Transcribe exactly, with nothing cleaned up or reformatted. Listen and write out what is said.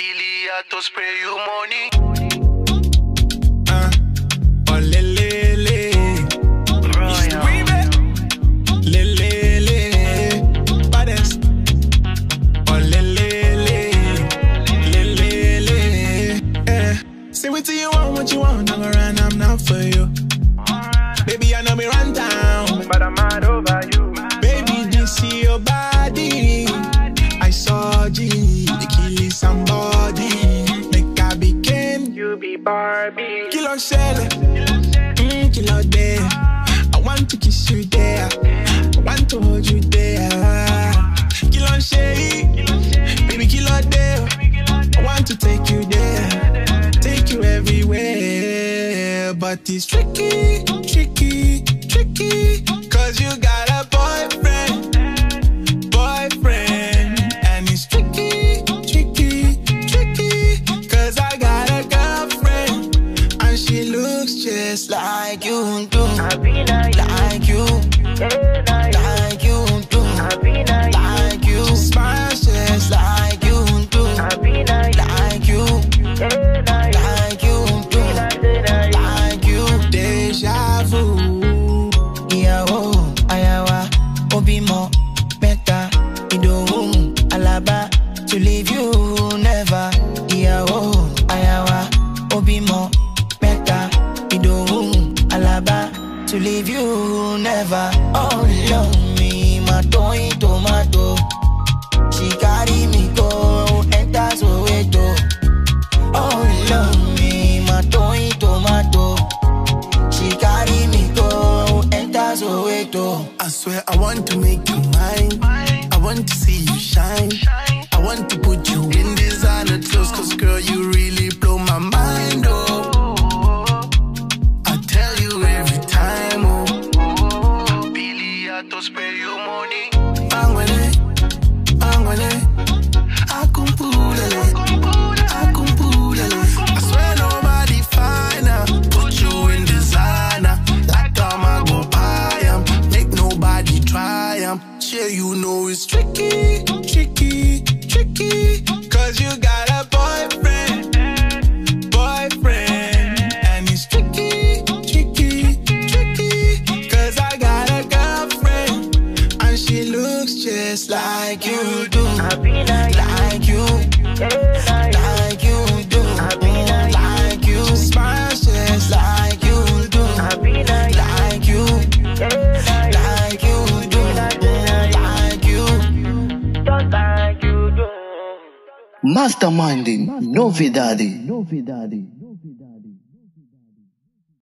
Billy, I to spray you money. Uh, oh, le, le, le. Le, le, le. Baddest. Oh, le, le, le. Le, le, le. Eh. Say what do you want, what you want. I'm around, I'm not for you. Baby, I know me run down, but I'm mad over you. Baby, this is your body. I saw G, they killing somebody. Make I be Ken, You be Barbie. kill on Shell, mm, kill out there. I want to kiss you there, I want to hold you there. Kill on Shay, baby, kill out there. I want to take you there, take you everywhere. But it's tricky, tricky, tricky, cause you got a boyfriend, boyfriend. And it's tricky, tricky, tricky, cause I got a girlfriend, and she looks just like you do. I be like, Like you, yeah, like, like you do. I be like, Like you, she smiles just like you do. I be like, Like you, yeah, like, like you do. like, Like you, deja vu. Ìyàwó, ayawa, obimo, mẹ́ta, ìdòwú, alaba. To leave you never. Ìyàwó, ayawa, obimo, mẹ́ta, ìdòwú, alaba. To leave you never. Oh, love me, my toy tomato. She carry me go, enter Soweto. Oh, love me, my toy tomato. She carry me go, enter Soweto. I swear I want to make you mine. I want to see you shine. I want to put you in designer clothes, cause girl, you really blow my mind, oh. I tell you every time, oh. Billy, I to spray you money. Angwane, angwane, akumpulele, akumpulele. I swear nobody finer. Put you in designer, like I'm a go buy 'em. Make nobody try 'em. Sure you know it's tricky, tricky, tricky, cause you got a boyfriend, boyfriend. And it's tricky, tricky, tricky, cause I got a girlfriend, and she looks just like you do. I be like, Like you, yeah, like, like you do. I be like, Like you, she smiles just like you do. I be like, Like you, yeah, like, like you do. Like you. just like you do. Masterminding, novidade, novidade.